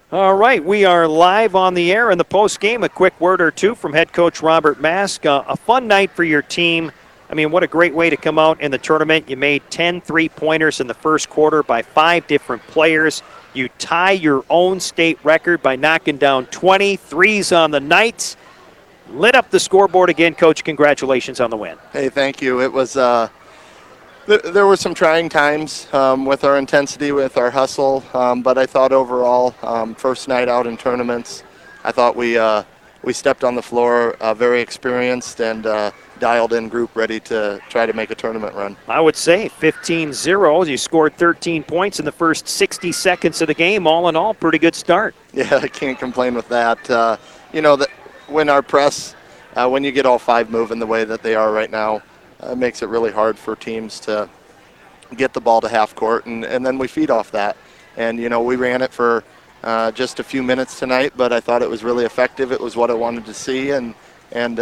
All right, we are live on the air in the post game. A quick word or two from head coach Robert Mask. A fun night for your team. I mean, what a great way to come out in the tournament. You made 10 3-pointers in the first quarter by 5 different players. You tie your own state record by knocking down 20 threes on the night. Lit up the scoreboard again, Coach. Congratulations on the win. Hey, thank you. It was there were some trying times with our intensity, with our hustle, but I thought overall, first night out in tournaments, I thought we stepped on the floor, very experienced and dialed-in group, ready to try to make a tournament run. I would say 15-0. You scored 13 points in the first 60 seconds of the game. All in all, pretty good start. Yeah, I can't complain with that. When our press, when you get all 5 moving the way that they are right now, it makes it really hard for teams to get the ball to half court, and then we feed off that. And, we ran it for just a few minutes tonight, but I thought it was really effective. It was what I wanted to see, and it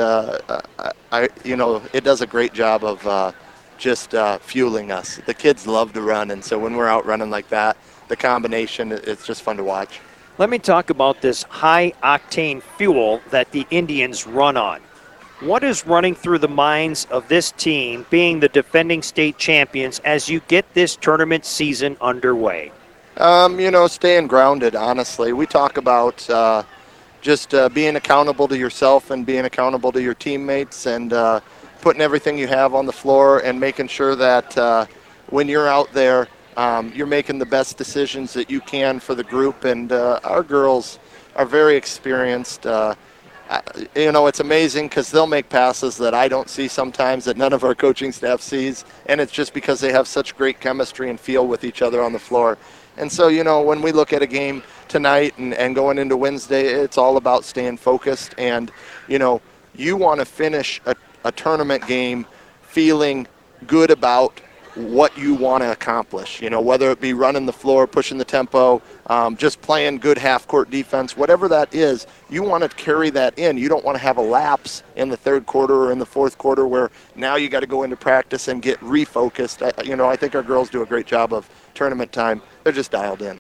does a great job of just fueling us. The kids love to run, and so when we're out running like that, the combination, it's just fun to watch. Let me talk about this high-octane fuel that the Indians run on. What is running through the minds of this team, being the defending state champions, as you get this tournament season underway? Staying grounded, honestly. We talk about just being accountable to yourself and being accountable to your teammates and putting everything you have on the floor and making sure that when you're out there, you're making the best decisions that you can for the group. And our girls are very experienced. It's amazing because they'll make passes that I don't see sometimes, that none of our coaching staff sees, and it's just because they have such great chemistry and feel with each other on the floor. And so, when we look at a game tonight and going into Wednesday, it's all about staying focused. And, you want to finish a tournament game feeling good about what you want to accomplish, whether it be running the floor, pushing the tempo, just playing good half-court defense, whatever that is, you want to carry that in. You don't want to have a lapse in the third quarter or in the fourth quarter where now you got to go into practice and get refocused. I think our girls do a great job of tournament time. They're just dialed in.